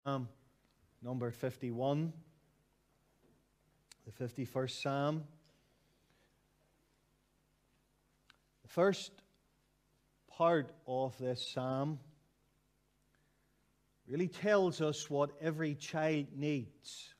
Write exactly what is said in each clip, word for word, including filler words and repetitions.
Psalm number fifty-one, the fifty-first Psalm. The first part of this Psalm really tells us what every child needs.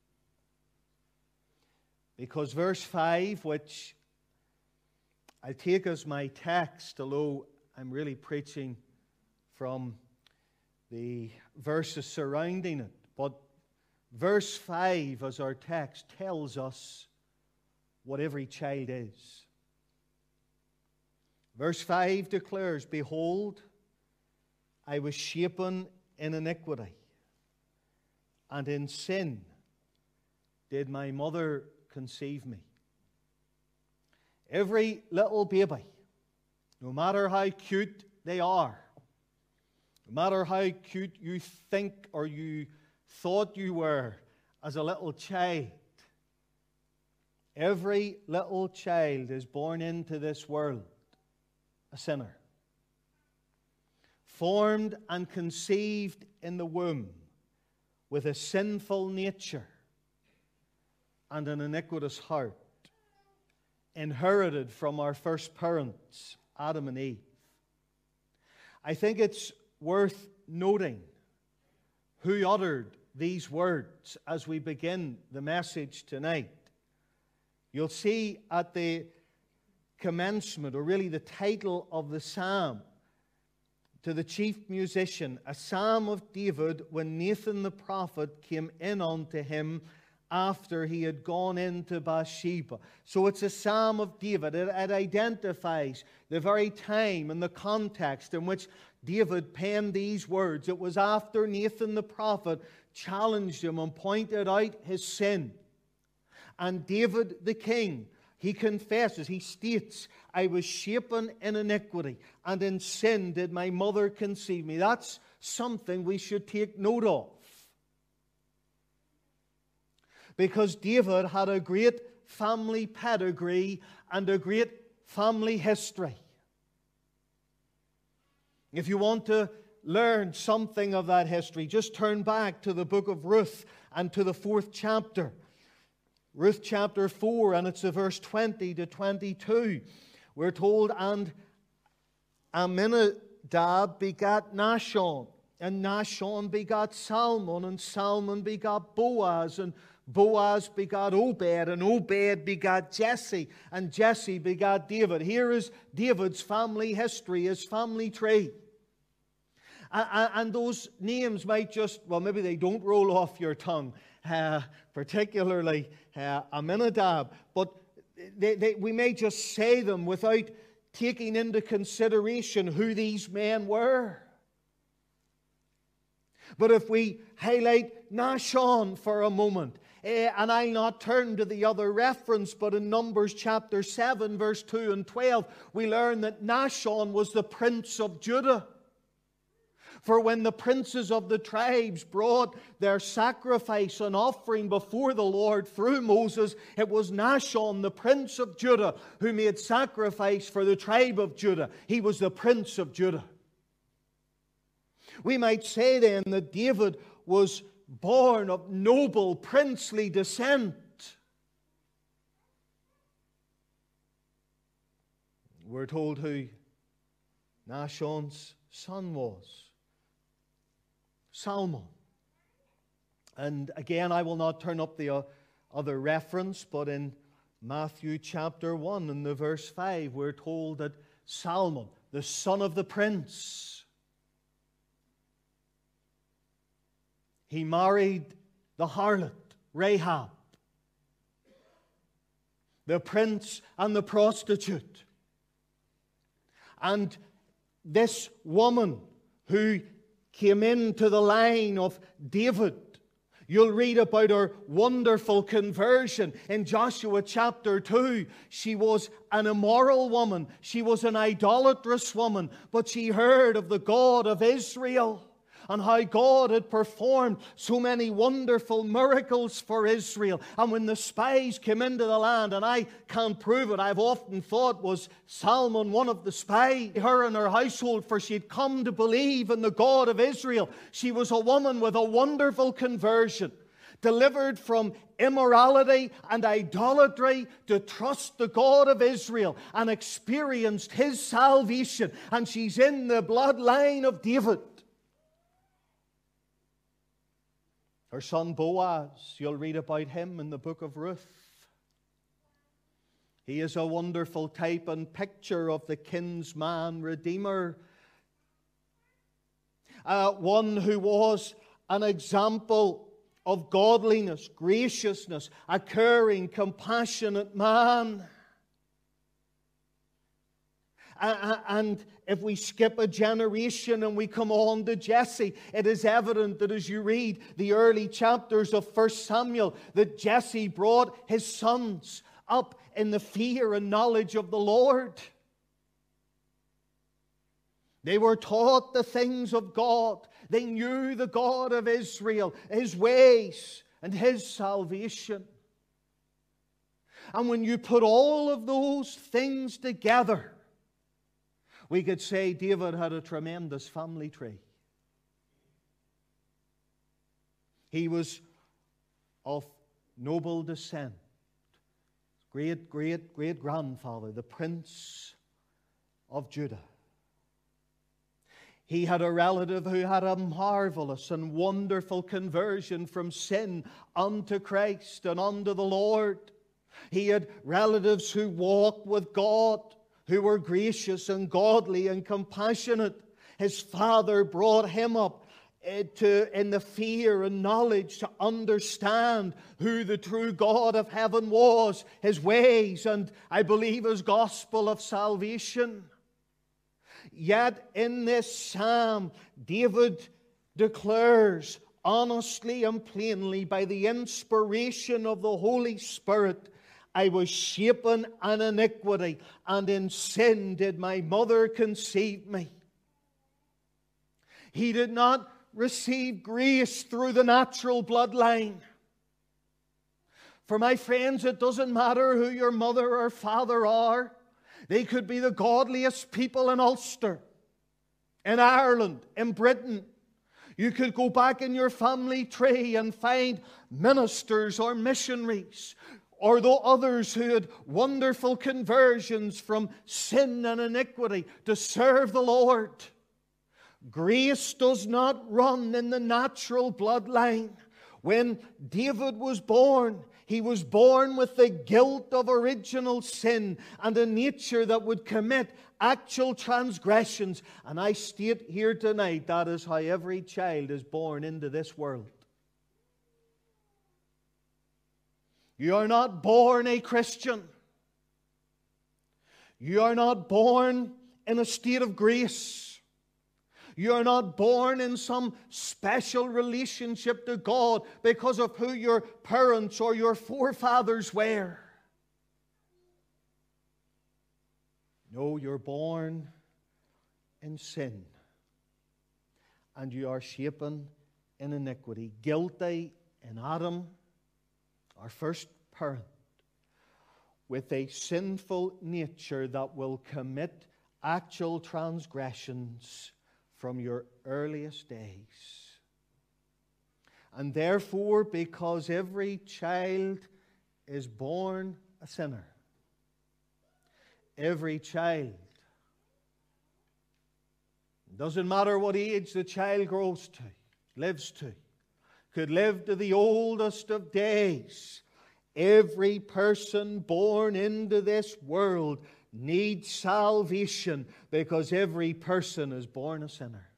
Because verse five, which I take as my text, although I'm really preaching from the verses surrounding it, but verse five as our text tells us what every child is. Verse five declares, "Behold, I was shapen in iniquity, and in sin did my mother conceive me." Every little baby, no matter how cute they are, no matter how cute you think or you thought you were as a little child, every little child is born into this world a sinner, formed and conceived in the womb with a sinful nature and an iniquitous heart, inherited from our first parents, Adam and Eve. I think it's worth noting who uttered these words as we begin the message tonight. You'll see at the commencement, or really the title of the psalm, to the chief musician, a psalm of David when Nathan the prophet came in unto him after he had gone into Bathsheba. So it's a psalm of David. It, it identifies the very time and the context in which David penned these words. It was after Nathan the prophet challenged him and pointed out his sin. And David the king, he confesses, he states, "I was shapen in iniquity, and in sin did my mother conceive me." That's something we should take note of. Because David had a great family pedigree and a great family history. If you want to learn something of that history, just turn back to the book of Ruth and to the fourth chapter. Ruth chapter four, and it's the verse twenty to twenty-two. We're told, "And Amminadab begat Nahshon, and Nahshon begat Salmon, and Salmon begat Boaz, and Boaz begat Obed, and Obed begat Jesse, and Jesse begat David." Here is David's family history, his family tree. And those names might just, well, maybe they don't roll off your tongue, uh, particularly uh, Amminadab, but they, they, we may just say them without taking into consideration who these men were. But if we highlight Nahshon for a moment, eh, and I'll not turn to the other reference, but in Numbers chapter seven, verse two and twelve, we learn that Nahshon was the prince of Judah. For when the princes of the tribes brought their sacrifice and offering before the Lord through Moses, it was Nahshon, the prince of Judah, who made sacrifice for the tribe of Judah. He was the prince of Judah. We might say then that David was born of noble princely descent. We're told who Nahshon's son was. Salmon. And again, I will not turn up the uh, other reference, but in Matthew chapter one, in the verse five, we're told that Salmon, the son of the prince, he married the harlot, Rahab, the prince and the prostitute. And this woman who came into the line of David, you'll read about her wonderful conversion in Joshua chapter two. She was an immoral woman. She was an idolatrous woman. But she heard of the God of Israel. and how God had performed so many wonderful miracles for Israel. And when the spies came into the land, and I can't prove it, I've often thought, was Salmon one of the spies? Her and her household, for she'd come to believe in the God of Israel. She was a woman with a wonderful conversion, delivered from immorality and idolatry to trust the God of Israel, and experienced His salvation. And she's in the bloodline of David. Her son Boaz, you'll read about him in the book of Ruth. He is a wonderful type and picture of the kinsman redeemer. Uh, one who was an example of godliness, graciousness, a caring, compassionate man. And if we skip a generation and we come on to Jesse, it is evident that as you read the early chapters of First Samuel, that Jesse brought his sons up in the fear and knowledge of the Lord. They were taught the things of God. They knew the God of Israel, His ways, and His salvation. And when you put all of those things together, we could say David had a tremendous family tree. He was of noble descent. Great, great, great grandfather, the Prince of Judah. He had a relative who had a marvelous and wonderful conversion from sin unto Christ and unto the Lord. He had relatives who walked with God, who were gracious and godly and compassionate. His father brought him up to, in the fear and knowledge, to understand who the true God of heaven was, His ways, and I believe His gospel of salvation. Yet in this psalm, David declares honestly and plainly, by the inspiration of the Holy Spirit, I was shapen in iniquity, and in sin did my mother conceive me. He did not receive grace through the natural bloodline. For my friends, it doesn't matter who your mother or father are. They could be the godliest people in Ulster, in Ireland, in Britain. You could go back in your family tree and find ministers or missionaries, or the others who had wonderful conversions from sin and iniquity to serve the Lord. Grace does not run in the natural bloodline. When David was born, he was born with the guilt of original sin and a nature that would commit actual transgressions. And I state here tonight, that is how every child is born into this world. You are not born a Christian. You are not born in a state of grace. You are not born in some special relationship to God because of who your parents or your forefathers were. No, you're born in sin. And you are shapen in iniquity. Guilty in Adam, our first parent, with a sinful nature that will commit actual transgressions from your earliest days. And therefore, because every child is born a sinner, every child, doesn't matter what age the child grows to, lives to, could live to the oldest of days, every person born into this world needs salvation, because every person is born a sinner.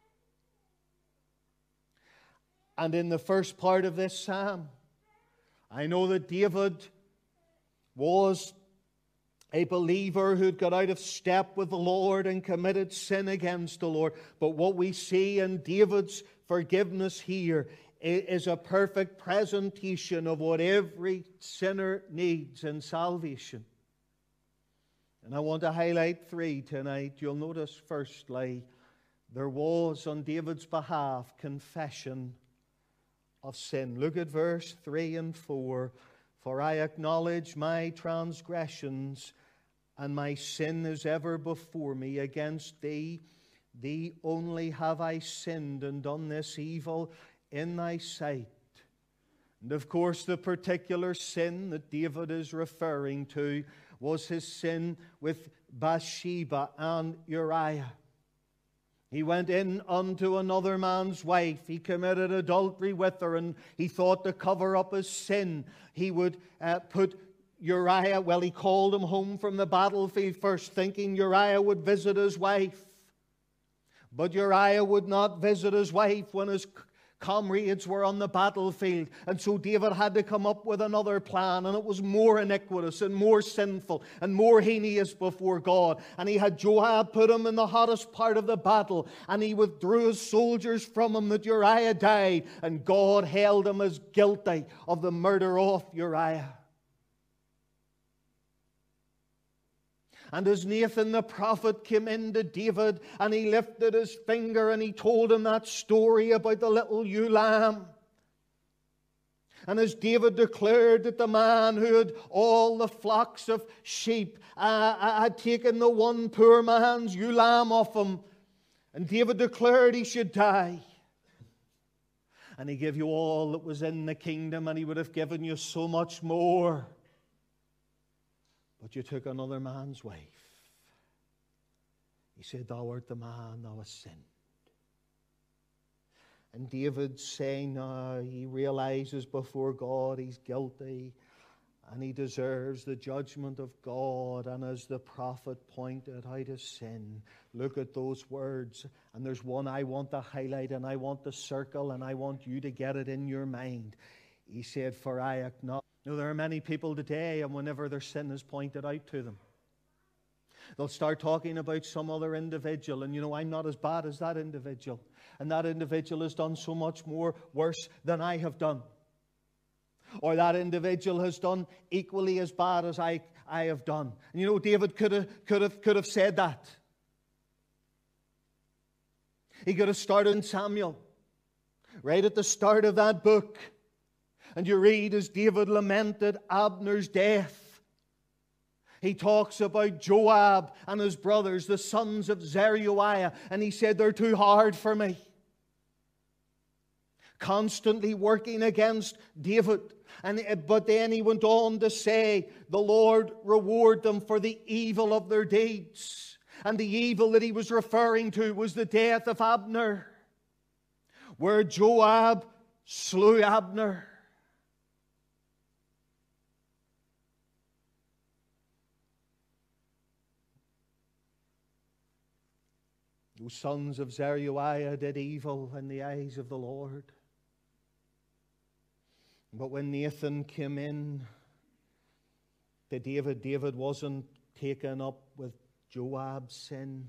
And in the first part of this psalm, I know that David was a believer who'd got out of step with the Lord and committed sin against the Lord. But what we see in David's forgiveness here is a perfect presentation of what every sinner needs in salvation. And I want to highlight three tonight. You'll notice, firstly, there was on David's behalf confession of sin. Look at verse three and four. For I acknowledge my transgressions, and my sin is ever before me. Against thee, thee only have I sinned and done this evil in thy sight. And of course, the particular sin that David is referring to was his sin with Bathsheba and Uriah. He went in unto another man's wife. He committed adultery with her, and he thought to cover up his sin, he would uh, put Uriah, well, he called him home from the battlefield first, thinking Uriah would visit his wife. But Uriah would not visit his wife when his comrades were on the battlefield. And so David had to come up with another plan, and it was more iniquitous and more sinful and more heinous before God. And he had Joab put him in the hottest part of the battle, and he withdrew his soldiers from him that Uriah died, and God held him as guilty of the murder of Uriah. And as Nathan the prophet came in to David, and he lifted his finger and he told him that story about the little ewe lamb. And as David declared that the man who had all the flocks of sheep uh, had taken the one poor man's ewe lamb off him, and David declared he should die. And he gave you all that was in the kingdom, and he would have given you so much more. But you took another man's wife. He said, thou art the man, thou hast sinned. And David saying now, he realizes before God he's guilty, and he deserves the judgment of God. And as the prophet pointed out his sin, look at those words. And there's one I want to highlight, and I want to circle, and I want you to get it in your mind. He said, for I acknowledge. You know, there are many people today, and whenever their sin is pointed out to them, they'll start talking about some other individual. And you know, I'm not as bad as that individual. And that individual has done so much more worse than I have done. Or that individual has done equally as bad as I, I have done. And you know, David could have, could have, could have said that. He could have started in Samuel, right at the start of that book. And you read as David lamented Abner's death. He talks about Joab and his brothers, the sons of Zeruiah. And he said, they're too hard for me. Constantly working against David. And, but then he went on to say, the Lord reward them for the evil of their deeds. And the evil that he was referring to was the death of Abner, where Joab slew Abner. Those sons of Zeruiah did evil in the eyes of the Lord. But when Nathan came in to David, David wasn't taken up with Joab's sin.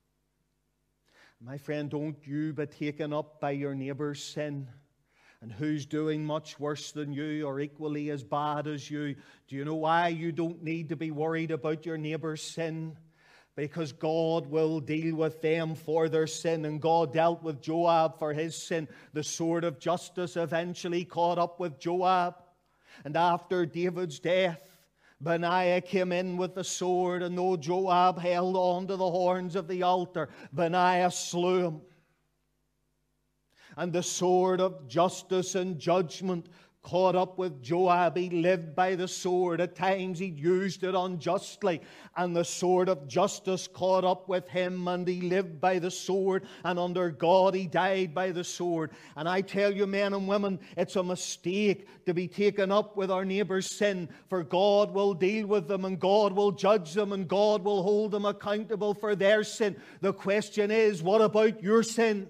My friend, don't you be taken up by your neighbor's sin. And who's doing much worse than you or equally as bad as you. Do you know why you don't need to be worried about your neighbor's sin? Because God will deal with them for their sin. And God dealt with Joab for his sin. The sword of justice eventually caught up with Joab. And after David's death, Benaiah came in with the sword. And though Joab held on to the horns of the altar, Benaiah slew him. And the sword of justice and judgment caught up with Joab. He lived by the sword. At times he used it unjustly. And the sword of justice caught up with him, and he lived by the sword. And under God he died by the sword. And I tell you, men and women, it's a mistake to be taken up with our neighbor's sin. For God will deal with them, and God will judge them, and God will hold them accountable for their sin. The question is, what about your sin?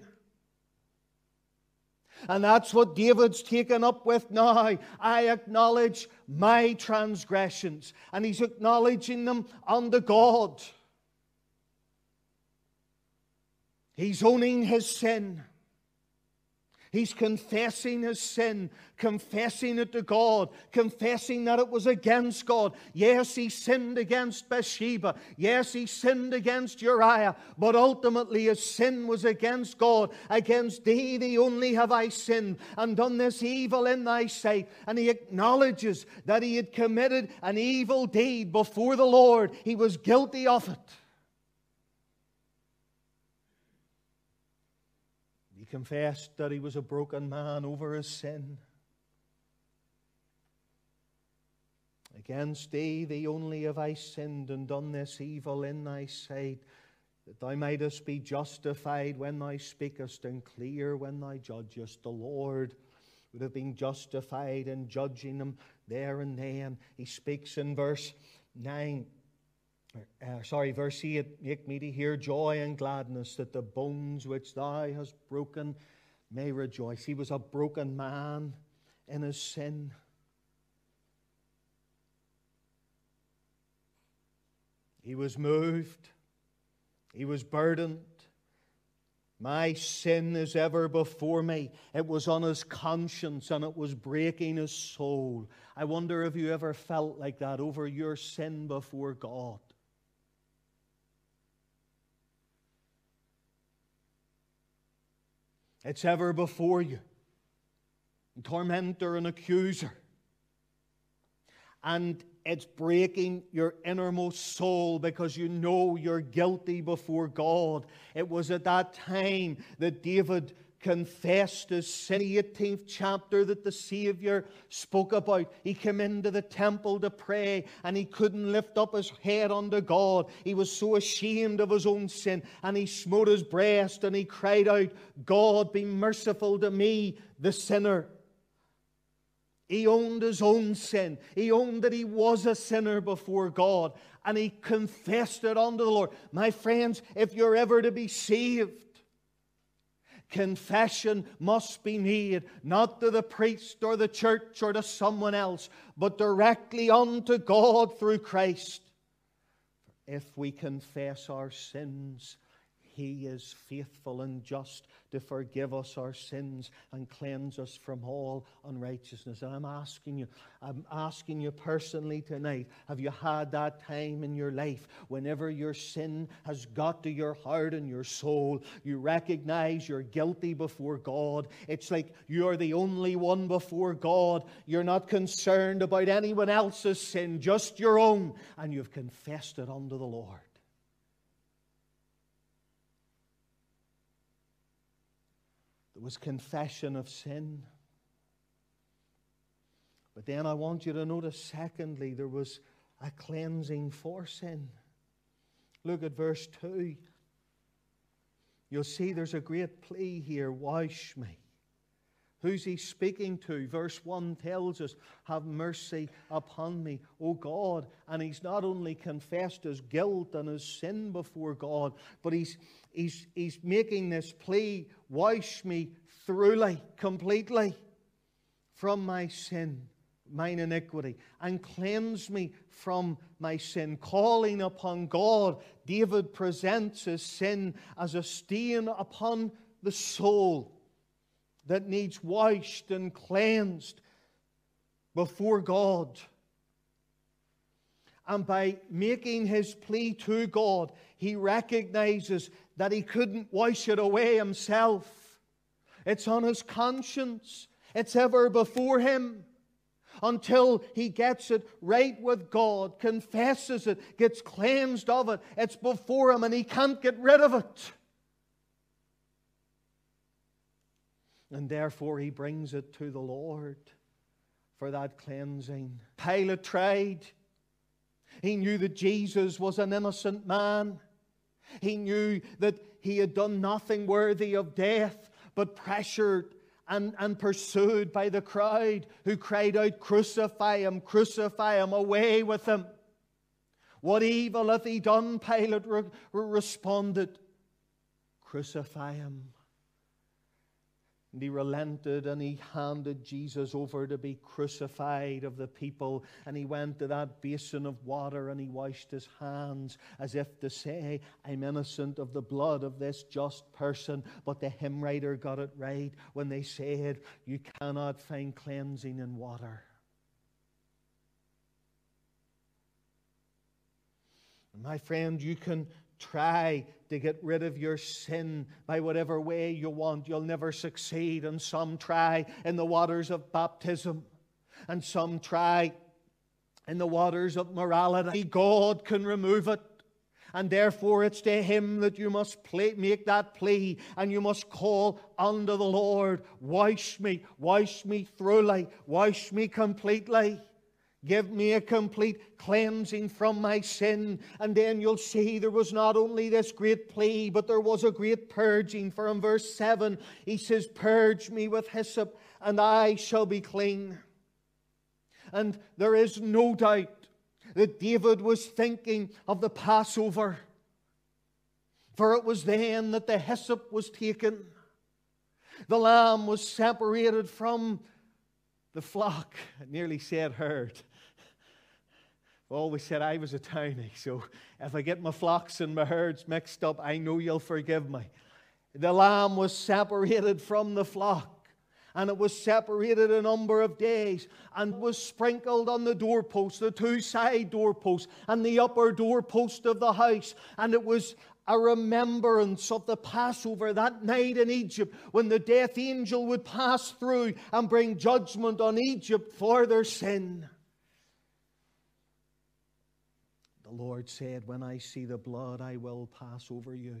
And that's what David's taken up with now. I acknowledge my transgressions. And he's acknowledging them unto God. He's owning his sin. He's confessing his sin, confessing it to God, confessing that it was against God. Yes, he sinned against Bathsheba. Yes, he sinned against Uriah. But ultimately his sin was against God. Against thee, thee only have I sinned, and done this evil in thy sight. And he acknowledges that he had committed an evil deed before the Lord. He was guilty of it. He confessed that he was a broken man over his sin. Against thee, thee only have I sinned, and done this evil in thy sight, that thou mightest be justified when thou speakest, and clear when thou judgest. The Lord would have been justified in judging them there and then. He speaks in verse nine. Uh, sorry, verse eight, make me to hear joy and gladness, that the bones which thou hast broken may rejoice. He was a broken man in his sin. He was moved. He was burdened. My sin is ever before me. It was on his conscience, and it was breaking his soul. I wonder if you ever felt like that over your sin before God. It's ever before you. A tormentor and accuser. And it's breaking your innermost soul because you know you're guilty before God. It was at that time that David confessed his sin. The eighteenth chapter that the Savior spoke about. He came into the temple to pray, and he couldn't lift up his head unto God. He was so ashamed of his own sin, and he smote his breast and he cried out, God, be merciful to me, the sinner. He owned his own sin. He owned that he was a sinner before God, and he confessed it unto the Lord. My friends, if you're ever to be saved, confession must be made, not to the priest or the church or to someone else, but directly unto God through Christ. If we confess our sins, He is faithful and just to forgive us our sins and cleanse us from all unrighteousness. And I'm asking you, I'm asking you personally tonight, have you had that time in your life whenever your sin has got to your heart and your soul, you recognize you're guilty before God? It's like you're the only one before God. You're not concerned about anyone else's sin, just your own, and you've confessed it unto the Lord. There was confession of sin. But then I want you to notice, secondly, there was a cleansing for sin. Look at verse two. You'll see there's a great plea here. Wash me. Who's he speaking to? Verse one tells us, have mercy upon me, O God. And he's not only confessed his guilt and his sin before God, but he's, he's, he's making this plea, wash me thoroughly, completely from my sin, mine iniquity, and cleanse me from my sin. Calling upon God, David presents his sin as a stain upon the soul that needs washed and cleansed before God. And by making his plea to God, he recognizes that he couldn't wash it away himself. It's on his conscience. It's ever before him until he gets it right with God, confesses it, gets cleansed of it. It's before him and he can't get rid of it. And therefore he brings it to the Lord for that cleansing. Pilate tried. He knew that Jesus was an innocent man. He knew that he had done nothing worthy of death, but pressured and, and pursued by the crowd who cried out, crucify him, crucify him, away with him. What evil hath he done? Pilate re- responded, crucify him. And he relented and he handed Jesus over to be crucified of the people. And he went to that basin of water and he washed his hands as if to say, I'm innocent of the blood of this just person. But the hymn writer got it right when they said, you cannot find cleansing in water. And my friend, you can try to get rid of your sin by whatever way you want. You'll never succeed. And some try in the waters of baptism. And some try in the waters of morality. God can remove it. And therefore it's to Him that you must play, make that plea. And you must call unto the Lord. Wash me. Wash me thoroughly. Wash me completely. Give me a complete cleansing from my sin. And then you'll see there was not only this great plea, but there was a great purging. For in verse seven, he says, purge me with hyssop, and I shall be clean. And there is no doubt that David was thinking of the Passover. For it was then that the hyssop was taken. The lamb was separated from the flock. I nearly said herd. I always said I was a townie, so if I get my flocks and my herds mixed up, I know you'll forgive me. The lamb was separated from the flock, and it was separated a number of days, and was sprinkled on the doorposts, the two side doorposts, and the upper doorpost of the house, and it was a remembrance of the Passover that night in Egypt when the death angel would pass through and bring judgment on Egypt for their sin. The Lord said, when I see the blood, I will pass over you.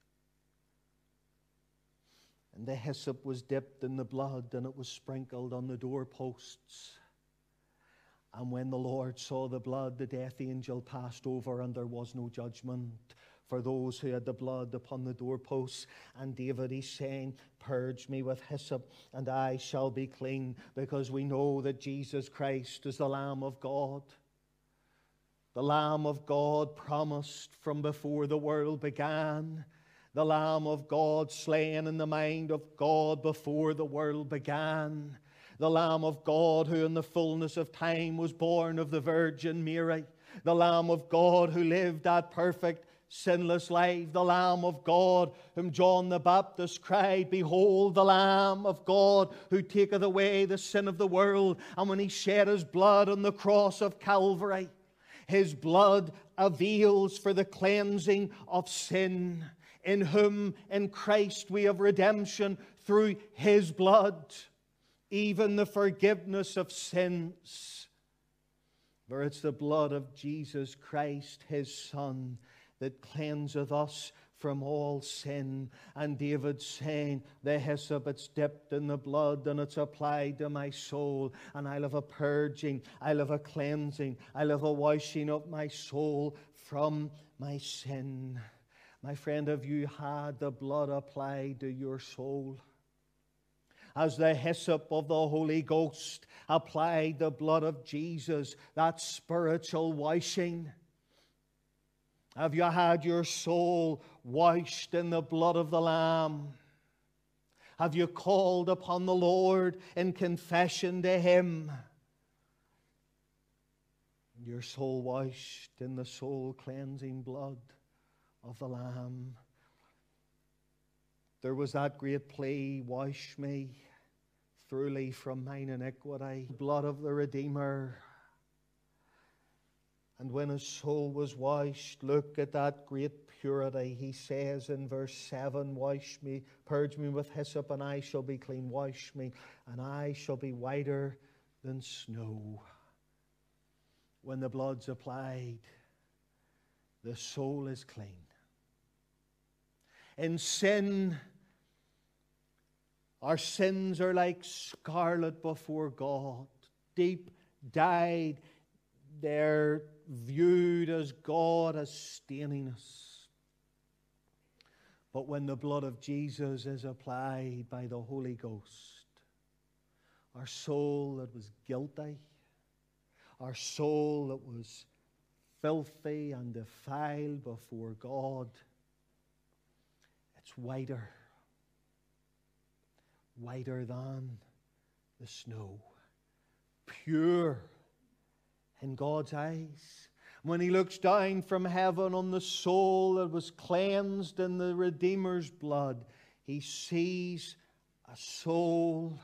And the hyssop was dipped in the blood, and it was sprinkled on the doorposts. And when the Lord saw the blood, the death angel passed over, and there was no judgment for those who had the blood upon the doorposts. And David is saying, purge me with hyssop, and I shall be clean, because we know that Jesus Christ is the Lamb of God. The Lamb of God promised from before the world began. The Lamb of God slain in the mind of God before the world began. The Lamb of God who in the fullness of time was born of the Virgin Mary. The Lamb of God who lived that perfect sinless life. The Lamb of God whom John the Baptist cried, behold the Lamb of God who taketh away the sin of the world. And when He shed His blood on the cross of Calvary, His blood avails for the cleansing of sin. In whom, in Christ, we have redemption through His blood, even the forgiveness of sins. For it's the blood of Jesus Christ, His Son, that cleanseth us from all sin. And David saying, the hyssop, it's dipped in the blood and it's applied to my soul, and I'll have a purging, I'll have a cleansing, I'll have a washing of my soul from my sin. My friend, have you had the blood applied to your soul? As the hyssop of the Holy Ghost applied the blood of Jesus, that spiritual washing? Have you had your soul washed in the blood of the Lamb? Have you called upon the Lord in confession to Him? Your soul washed in the soul-cleansing blood of the Lamb. There was that great plea, wash me thoroughly from mine iniquity, blood of the Redeemer. And when his soul was washed, look at that great purity. He says in verse seven, wash me, purge me with hyssop, and I shall be clean. Wash me, and I shall be whiter than snow. When the blood's applied, the soul is clean. In sin, our sins are like scarlet before God, deep dyed. They're viewed as God as staining us. But when the blood of Jesus is applied by the Holy Ghost, our soul that was guilty, our soul that was filthy and defiled before God, it's whiter, whiter than the snow. Pure in God's eyes. When He looks down from heaven on the soul that was cleansed in the Redeemer's blood, He sees a soul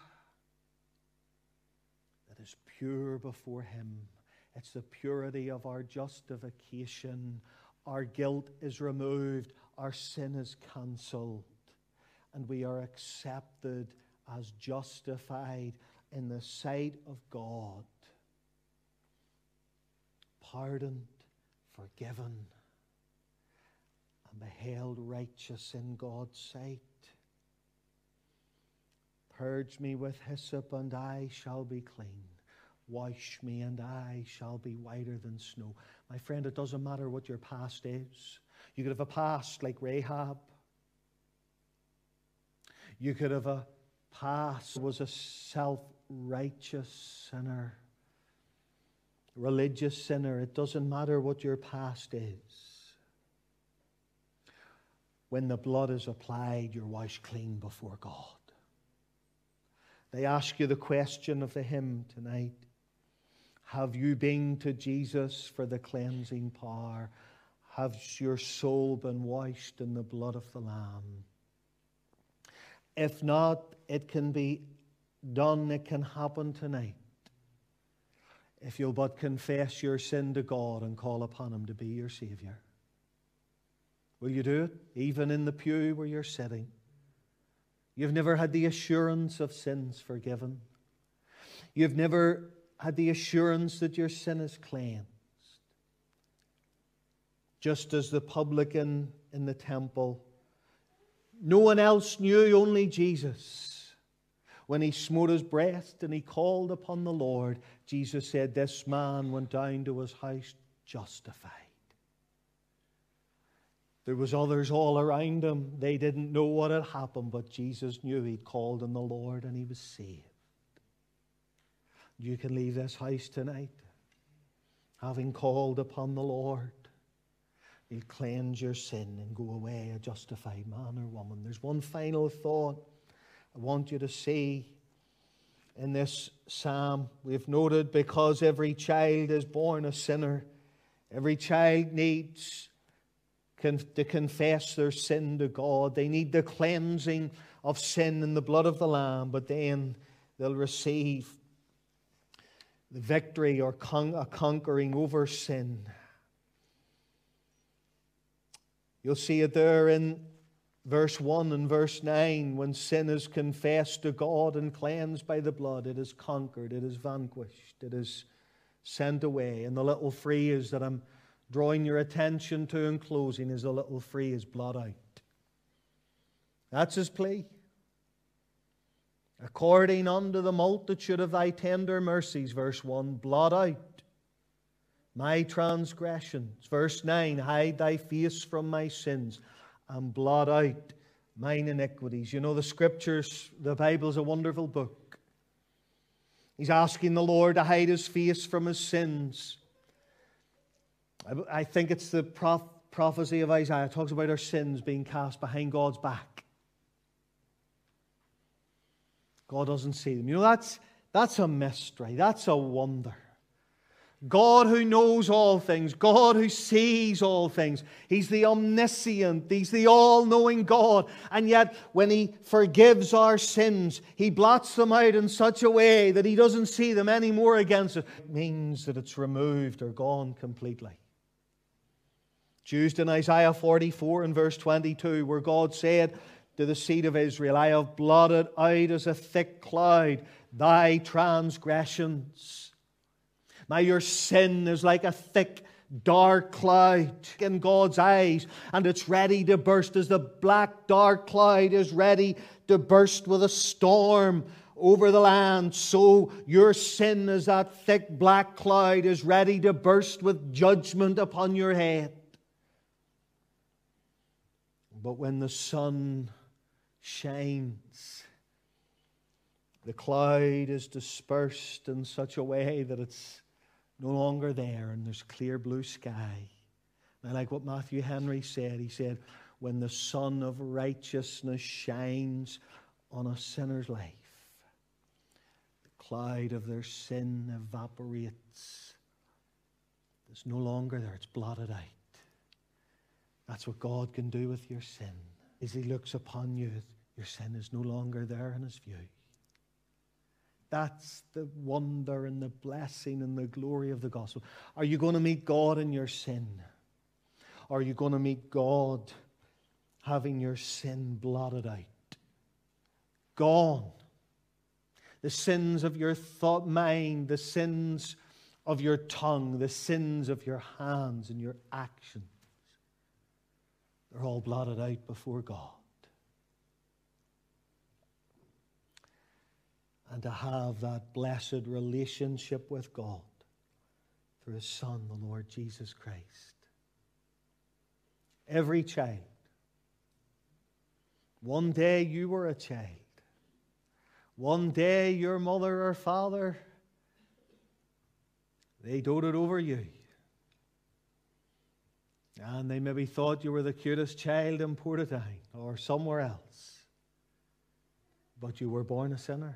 that is pure before Him. It's the purity of our justification. Our guilt is removed. Our sin is cancelled. And we are accepted as justified in the sight of God. Pardoned, forgiven, and beheld righteous in God's sight. Purge me with hyssop, and I shall be clean. Wash me, and I shall be whiter than snow. My friend, it doesn't matter what your past is. You could have a past like Rahab. You could have a past was a self-righteous sinner, religious sinner. It doesn't matter what your past is. When the blood is applied, you're washed clean before God. They ask you the question of the hymn tonight. Have you been to Jesus for the cleansing power? Has your soul been washed in the blood of the Lamb? If not, it can be done, it can happen tonight. If you'll but confess your sin to God and call upon Him to be your Savior. Will you do it? Even in the pew where you're sitting. You've never had the assurance of sins forgiven. You've never had the assurance that your sin is cleansed. Just as the publican in the temple, no one else knew, only Jesus. When he smote his breast and he called upon the Lord, Jesus said, this man went down to his house justified. There was others all around him. They didn't know what had happened, but Jesus knew. He'd called on the Lord and he was saved. You can leave this house tonight having called upon the Lord. He'll cleanse your sin and go away a justified man or woman. There's one final thought I want you to see in this psalm. We've noted because every child is born a sinner. Every child needs to confess their sin to God. They need the cleansing of sin in the blood of the Lamb, but then they'll receive the victory or con- a conquering over sin. You'll see it there in verse one and verse nine. When sin is confessed to God and cleansed by the blood, it is conquered, it is vanquished, it is sent away. And the little phrase that I'm drawing your attention to in closing is the little phrase, blot out. That's His plea. According unto the multitude of thy tender mercies, verse one, blot out my transgressions. Verse nine, hide thy face from my sins and blot out mine iniquities. You know, the Scriptures, the Bible's a wonderful book. He's asking the Lord to hide His face from His sins. I think it's the proph- prophecy of Isaiah. It talks about our sins being cast behind God's back. God doesn't see them. You know, that's, that's a mystery. That's a wonder. God who knows all things. God who sees all things. He's the omniscient. He's the all-knowing God. And yet, when He forgives our sins, He blots them out in such a way that He doesn't see them anymore against us. It means that it's removed or gone completely. It's used in Isaiah forty-four and verse twenty-two, where God said to the seed of Israel, I have blotted out as a thick cloud thy transgressions. Now your sin is like a thick, dark cloud in God's eyes, and it's ready to burst as the black, dark cloud is ready to burst with a storm over the land. So your sin, as that thick, black cloud, is ready to burst with judgment upon your head. But when the sun shines, the cloud is dispersed in such a way that it's no longer there, and there's clear blue sky. And I like what Matthew Henry said. He said, when the sun of righteousness shines on a sinner's life. The cloud of their sin evaporates. It's no longer there. It's blotted out. That's what God can do with your sin. As He looks upon you, your sin is no longer there in His view. That's the wonder and the blessing and the glory of the gospel. Are you going to meet God in your sin? Are you going to meet God having your sin blotted out? Gone. The sins of your thought mind, the sins of your tongue, the sins of your hands and your actions, they're all blotted out before God. And to have that blessed relationship with God through His Son, the Lord Jesus Christ. Every child. One day you were a child. One day your mother or father, they doted over you. And they maybe thought you were the cutest child in Portadown or somewhere else. But you were born a sinner.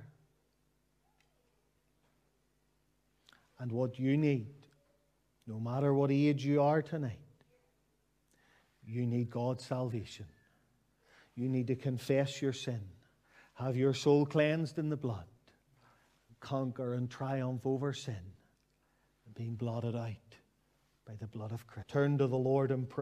And what you need, no matter what age you are tonight, you need God's salvation. You need to confess your sin, have your soul cleansed in the blood, conquer and triumph over sin, and being blotted out by the blood of Christ. Turn to the Lord and pray.